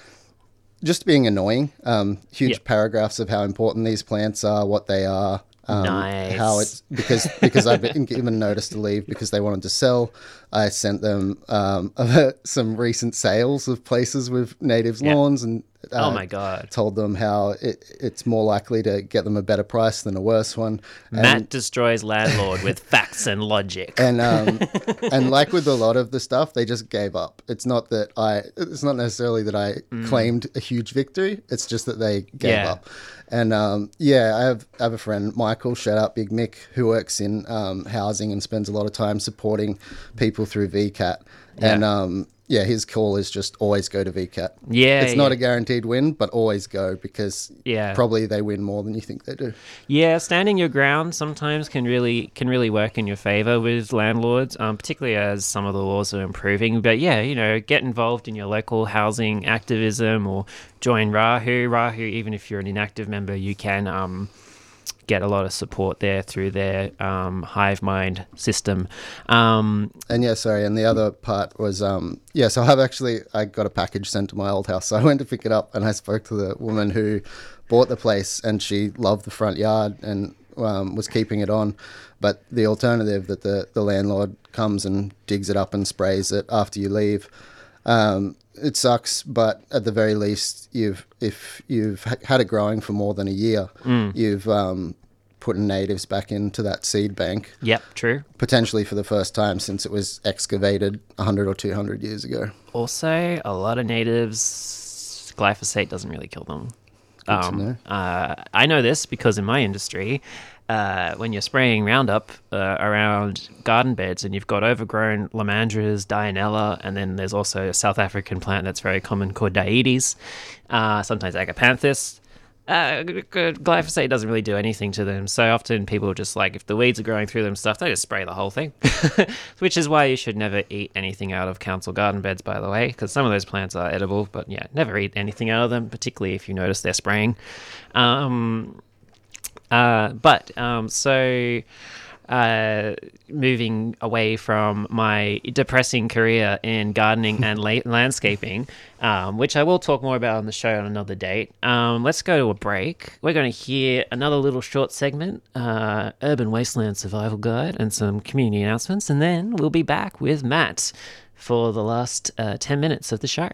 annoying. Huge paragraphs of how important these plants are, what they are. Nice. How it's because I've been given notice to leave because they wanted to sell. I sent them some recent sales of places with natives lawns and oh my God, told them how it's more likely to get them a better price than a worse one. Matt destroys landlord with facts and logic. And like with a lot of the stuff, they just gave up. It's not necessarily that I claimed a huge victory. It's just that they gave up. And I have a friend, Michael, shout out Big Mick, who works in housing and spends a lot of time supporting people through VCAT. And his call is just always go to VCAT. It's not a guaranteed win, but always go because probably they win more than you think they do. Yeah, standing your ground sometimes can really work in your favor with landlords, particularly as some of the laws are improving. But get involved in your local housing activism or join Rahu. Rahu, even if you're an inactive member, you can get a lot of support there through their hive mind system. And the other part was so I got a package sent to my old house, so I went to pick it up and I spoke to the woman who bought the place, and she loved the front yard and was keeping it on. But the alternative that the landlord comes and digs it up and sprays it after you leave, it sucks, but at the very least, if you've had it growing for more than a year, you've put natives back into that seed bank. Yep, true. Potentially for the first time since it was excavated 100 or 200 years ago. Also, a lot of natives, glyphosate doesn't really kill them. Good to know. I know this because in my industry, when you're spraying Roundup around garden beds and you've got overgrown Lomandras, Dianella, and then there's also a South African plant that's very common called Dietes, sometimes Agapanthus, glyphosate doesn't really do anything to them. So often people just if the weeds are growing through them stuff, they just spray the whole thing, which is why you should never eat anything out of council garden beds, by the way, because some of those plants are edible, but never eat anything out of them, particularly if you notice they're spraying. Moving away from my depressing career in gardening and landscaping, which I will talk more about on the show on another date, let's go to a break. We're going to hear another little short segment, Urban Wasteland Survival Guide, and some community announcements, and then we'll be back with Matt for the last 10 minutes of the show.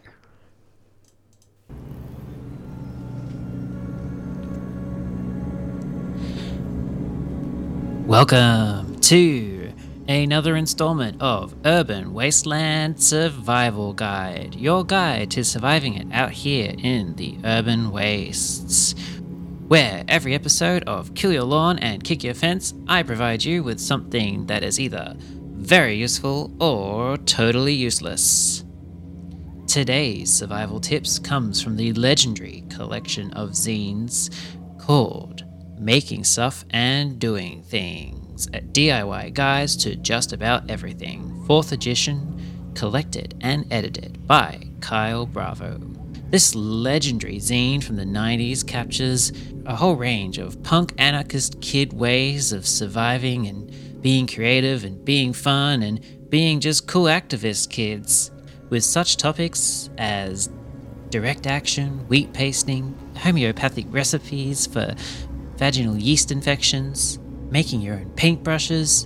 Welcome to another installment of Urban Wasteland Survival Guide, your guide to surviving it out here in the urban wastes, where every episode of Kill Your Lawn and Kick Your Fence, I provide you with something that is either very useful or totally useless. Today's survival tips comes from the legendary collection of zines called Making Stuff and Doing Things, DIY guides to just about everything, 4th edition, collected and edited by Kyle Bravo. This legendary zine from the 90s captures a whole range of punk anarchist kid ways of surviving and being creative and being fun and being just cool activist kids, with such topics as direct action, wheat pasting, homeopathic recipes for vaginal yeast infections, making your own paintbrushes,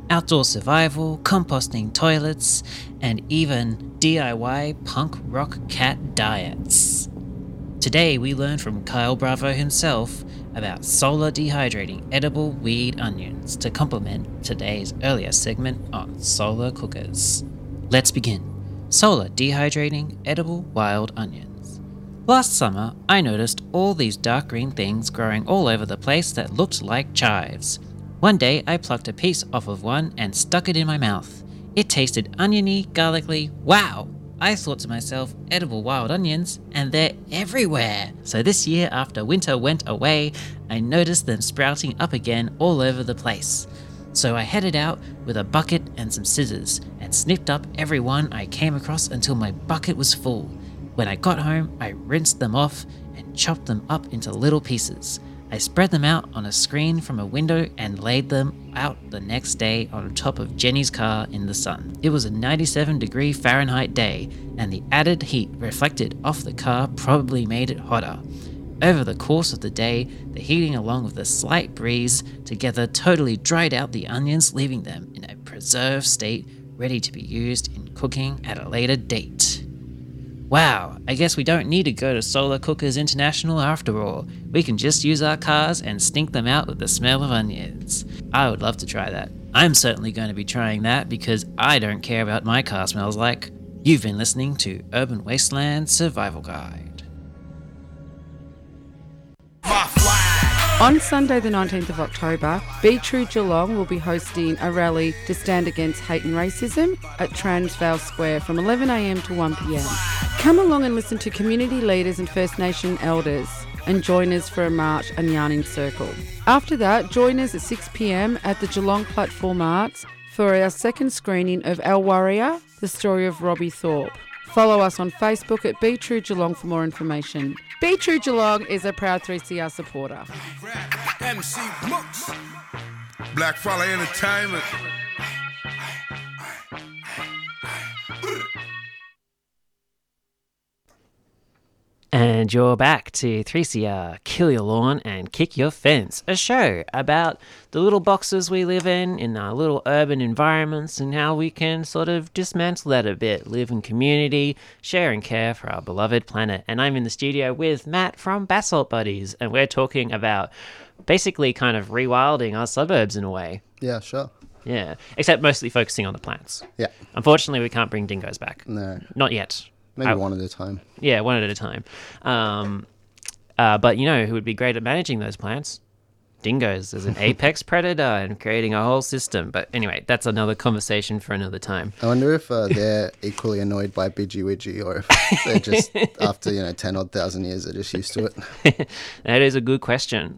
outdoor survival, composting toilets, and even DIY punk rock cat diets. Today we learn from Kyle Bravo himself about solar dehydrating edible weed onions to complement today's earlier segment on solar cookers. Let's begin. Solar dehydrating edible wild onions. Last summer, I noticed all these dark green things growing all over the place that looked like chives. One day, I plucked a piece off of one and stuck it in my mouth. It tasted oniony, garlicky. Wow! I thought to myself, edible wild onions, and they're everywhere. So this year, after winter went away, I noticed them sprouting up again all over the place. So I headed out with a bucket and some scissors and snipped up every one I came across until my bucket was full. When I got home, I rinsed them off and chopped them up into little pieces. I spread them out on a screen from a window and laid them out the next day on top of Jenny's car in the sun. It was a 97-degree Fahrenheit day, and the added heat reflected off the car probably made it hotter. Over the course of the day, the heating along with the slight breeze together totally dried out the onions, leaving them in a preserved state, ready to be used in cooking at a later date. Wow, I guess we don't need to go to Solar Cookers International after all. We can just use our cars and stink them out with the smell of onions. I would love to try that. I'm certainly going to be trying that because I don't care about my car smells like. You've been listening to Urban Wasteland Survival Guide. On Sunday the 19th of October, Be True Geelong will be hosting a rally to stand against hate and racism at Transvaal Square from 11am to 1pm. Come along and listen to community leaders and First Nation elders and join us for a march and yarning circle. After that, join us at 6pm at the Geelong Platform Arts for our second screening of Our Warrior, the story of Robbie Thorpe. Follow us on Facebook at Be True Geelong for more information. Be True Geelong is a proud 3CR supporter. MC Mooks, Black Fella Entertainment. And you're back to 3CR, Kill Your Lawn and Kick Your Fence, a show about the little boxes we live in our little urban environments and how we can sort of dismantle that a bit, live in community, share and care for our beloved planet. And I'm in the studio with Matt from Basalt Buddies, and we're talking about basically kind of rewilding our suburbs in a way. Yeah, sure. Yeah, except mostly focusing on the plants. Yeah. Unfortunately, we can't bring dingoes back. No. Not yet. Maybe one at a time. Yeah, one at a time. But you know who would be great at managing those plants? Dingoes as an apex predator and creating a whole system. But anyway, that's another conversation for another time. I wonder if they're equally annoyed by Bidgie Widgie or if they're just, after, 10,000 odd years, they're just used to it. That is a good question.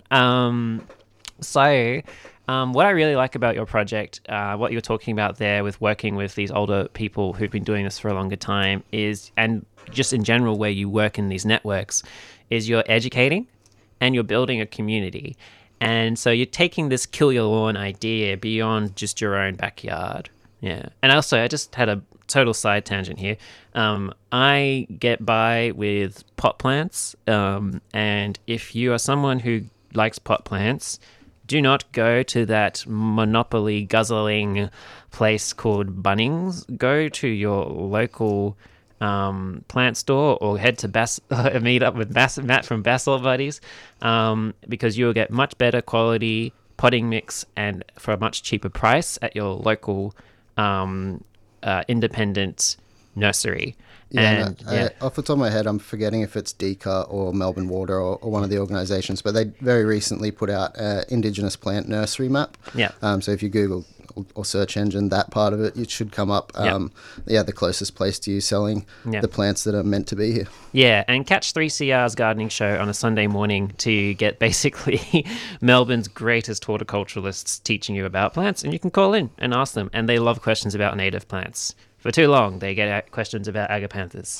What I really like about your project, what you're talking about there with working with these older people who've been doing this for a longer time is, and just in general where you work in these networks, is you're educating and you're building a community. And so you're taking this kill your lawn idea beyond just your own backyard. Yeah. And also, I just had a total side tangent here. I get by with pot plants. And if you are someone who likes pot plants, do not go to that monopoly guzzling place called Bunnings. Go to your local plant store or head to meet up with Matt from Basalt Buddies because you'll get much better quality potting mix and for a much cheaper price at your local independent nursery. Yeah, off the top of my head, I'm forgetting if it's DECA or Melbourne Water or one of the organisations, but they very recently put out an Indigenous plant nursery map. Yeah. So if you Google or search engine that part of it, it should come up. The closest place to you selling the plants that are meant to be here. Yeah, and catch 3CR's gardening show on a Sunday morning to get basically Melbourne's greatest horticulturalists teaching you about plants, and you can call in and ask them, and they love questions about native plants. For too long, they get questions about agapanthus.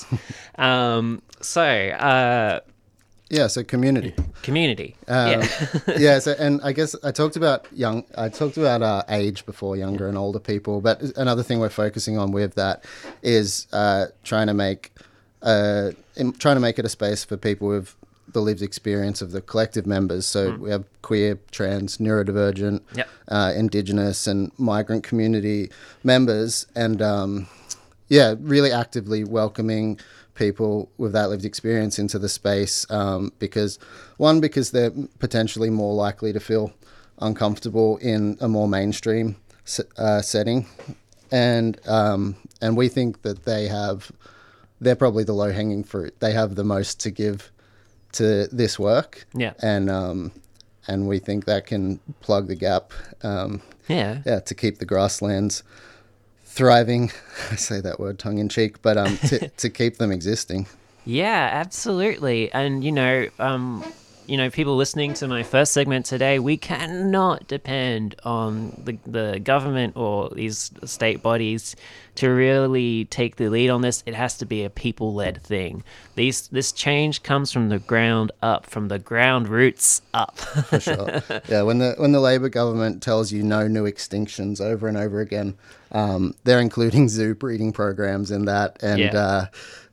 So community. Community. So and I guess I talked about age before, younger and older people. But another thing we're focusing on with that is trying to make it a space for people with the lived experience of the collective members. So we have queer, trans, neurodivergent, Indigenous and migrant community members, and really actively welcoming people with that lived experience into the space, because they're potentially more likely to feel uncomfortable in a more mainstream setting, and we think that they're probably the low-hanging fruit. They have the most to give to this work, and we think that can plug the gap, to keep the grasslands thriving. I say that word tongue-in-cheek, but to keep them existing. Yeah, absolutely. And people listening to my first segment today, we cannot depend on the government or these state bodies to really take the lead on this. It has to be a people-led thing. This change comes from the ground up, from the ground roots up. For sure. Yeah, when the Labor government tells you no new extinctions over and over again, they're including zoo breeding programs in that, and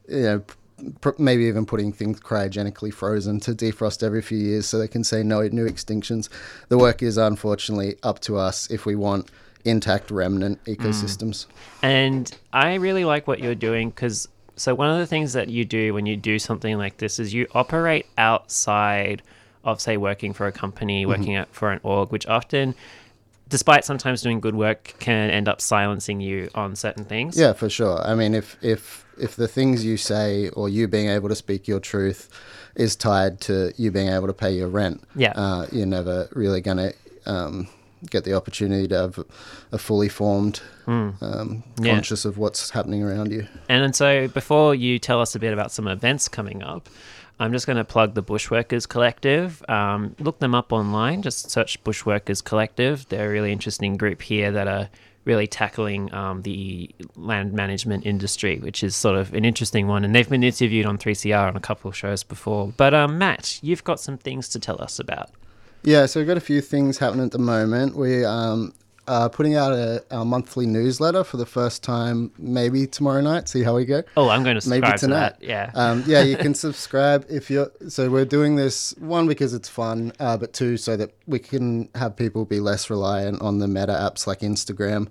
maybe even putting things cryogenically frozen to defrost every few years so they can say no new extinctions. The work is unfortunately up to us if we want intact remnant ecosystems. And I really like what you're doing, because one of the things that you do when you do something like this is you operate outside of, say, working for a company, working for an org, which often, despite sometimes doing good work, can end up silencing you on certain things. Yeah, for sure. I mean, if the things you say or you being able to speak your truth is tied to you being able to pay your rent, you're never really going to get the opportunity to have a fully formed, conscious of what's happening around you. And so before you tell us a bit about some events coming up, I'm just going to plug the Bushworkers Collective. Look them up online. Just search Bushworkers Collective. They're a really interesting group here that are really tackling the land management industry, which is sort of an interesting one. And they've been interviewed on 3CR on a couple of shows before. But Matt, you've got some things to tell us about. Yeah, so we've got a few things happening at the moment. We are putting out our monthly newsletter for the first time, maybe tomorrow night. See how we go. Oh, I'm going to subscribe maybe tonight. To that. Yeah. You can subscribe if you're. So we're doing this, one, because it's fun, but two, so that we can have people be less reliant on the meta apps like Instagram.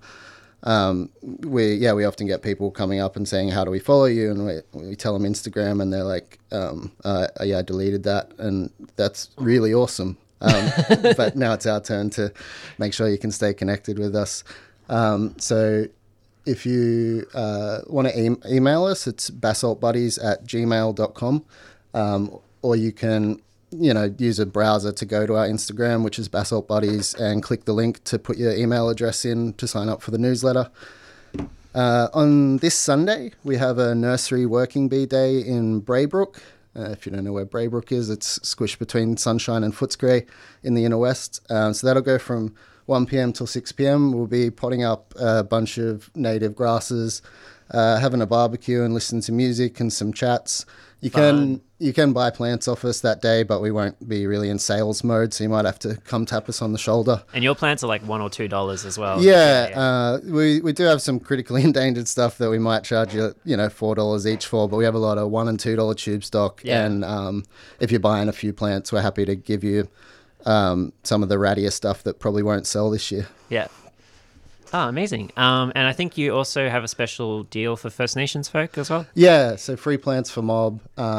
We often get people coming up and saying, how do we follow you? And we tell them Instagram, and they're like, I deleted that. And that's really awesome. But now it's our turn to make sure you can stay connected with us. So if you want to email us, it's basaltbuddies@gmail.com, or you can use a browser to go to our Instagram, which is Basalt Buddies, and click the link to put your email address in to sign up for the newsletter. On this Sunday, we have a nursery working bee day in Braybrook. If you don't know where Braybrook is, it's squished between Sunshine and Footscray in the inner west. So that'll go from 1 p.m. till 6 p.m. We'll be potting up a bunch of native grasses, having a barbecue and listening to music and some chats. You can buy plants off us that day, but we won't be really in sales mode, so you might have to come tap us on the shoulder. And your plants are like $1 or $2 as well. Yeah. We do have some critically endangered stuff that we might charge you, $4 each for, but we have a lot of $1 and $2 tube stock. Yeah. And if you're buying a few plants, we're happy to give you some of the rattier stuff that probably won't sell this year. Yeah. Oh, amazing. And I think you also have a special deal for First Nations folk as well? Yeah, so free plants for mob.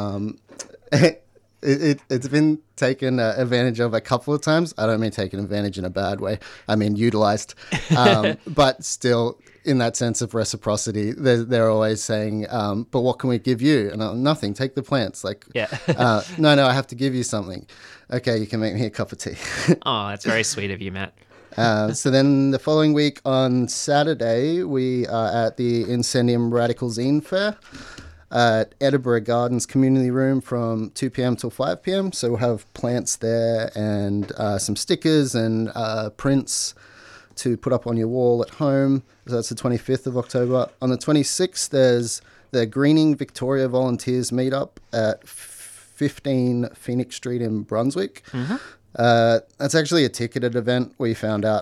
It's been taken advantage of a couple of times. I don't mean taken advantage in a bad way. I mean utilised. But still, in that sense of reciprocity, they're always saying, but what can we give you? And nothing, take the plants. No, I have to give you something. Okay, you can make me a cup of tea. Oh, that's very sweet of you, Matt. So then the following week on Saturday, we are at the Incendium Radical Zine Fair at Edinburgh Gardens Community Room from 2 p.m. till 5 p.m. So we'll have plants there and some stickers and prints to put up on your wall at home. So that's the 25th of October. On the 26th, there's the Greening Victoria Volunteers Meetup at 15 Phoenix Street in Brunswick. Mm-hmm. That's actually a ticketed event. We found out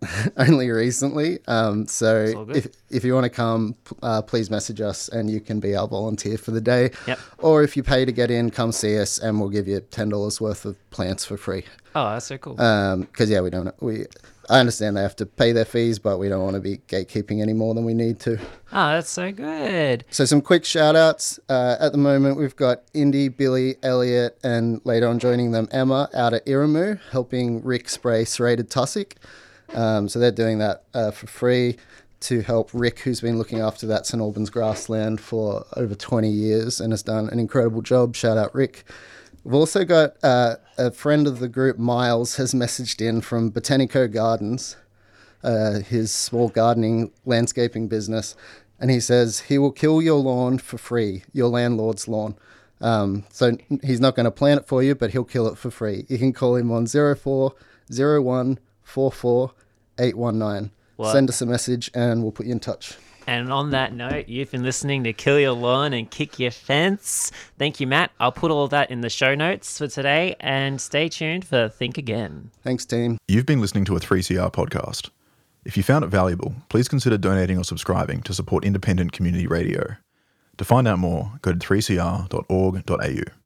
only recently. So if you want to come, please message us and you can be our volunteer for the day. Yep. Or if you pay to get in, come see us and we'll give you $10 worth of plants for free. Oh, that's so cool. Because I understand they have to pay their fees, but we don't want to be gatekeeping any more than we need to. Oh, that's so good. So some quick shout-outs. At the moment, we've got Indy, Billy, Elliot, and later on joining them, Emma, out at Iramu, helping Rick spray serrated tussock. So they're doing that for free to help Rick, who's been looking after that St Albans grassland for over 20 years and has done an incredible job. Shout out, Rick. We've also got a friend of the group, Miles, has messaged in from Botanico Gardens, his small gardening landscaping business, and he says he will kill your lawn for free, your landlord's lawn. So he's not going to plant it for you, but he'll kill it for free. You can call him on 0401 44 819. Send us a message and we'll put you in touch. And on that note, you've been listening to Kill Your Lawn and Kick Your Fence. Thank you, Matt. I'll put all of that in the show notes for today, and stay tuned for Think Again. Thanks, team. You've been listening to a 3CR podcast. If you found it valuable, please consider donating or subscribing to support independent community radio. To find out more, go to 3cr.org.au.